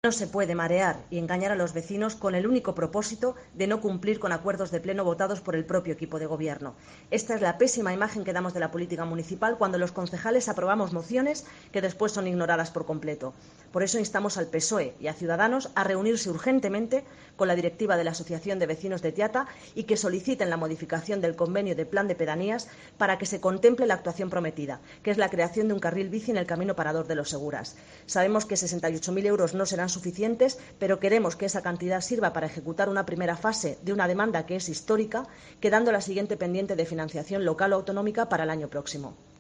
No se puede marear y engañar a los vecinos con el único propósito de no cumplir con acuerdos de pleno votados por el propio equipo de gobierno. Esta es la pésima imagen que damos de la política municipal cuando los concejales aprobamos mociones que después son ignoradas por completo. Por eso instamos al PSOE y a Ciudadanos a reunirse urgentemente con la directiva de la Asociación de Vecinos de Tiata y que soliciten la modificación del convenio de plan de pedanías para que se contemple la actuación prometida, que es la creación de un carril bici en el camino Parador de los Seguras. Sabemos que 68.000 euros no serán suficientes, pero queremos que esa cantidad sirva para ejecutar una primera fase de una demanda que es histórica, quedando la siguiente pendiente de financiación local o autonómica para el año próximo.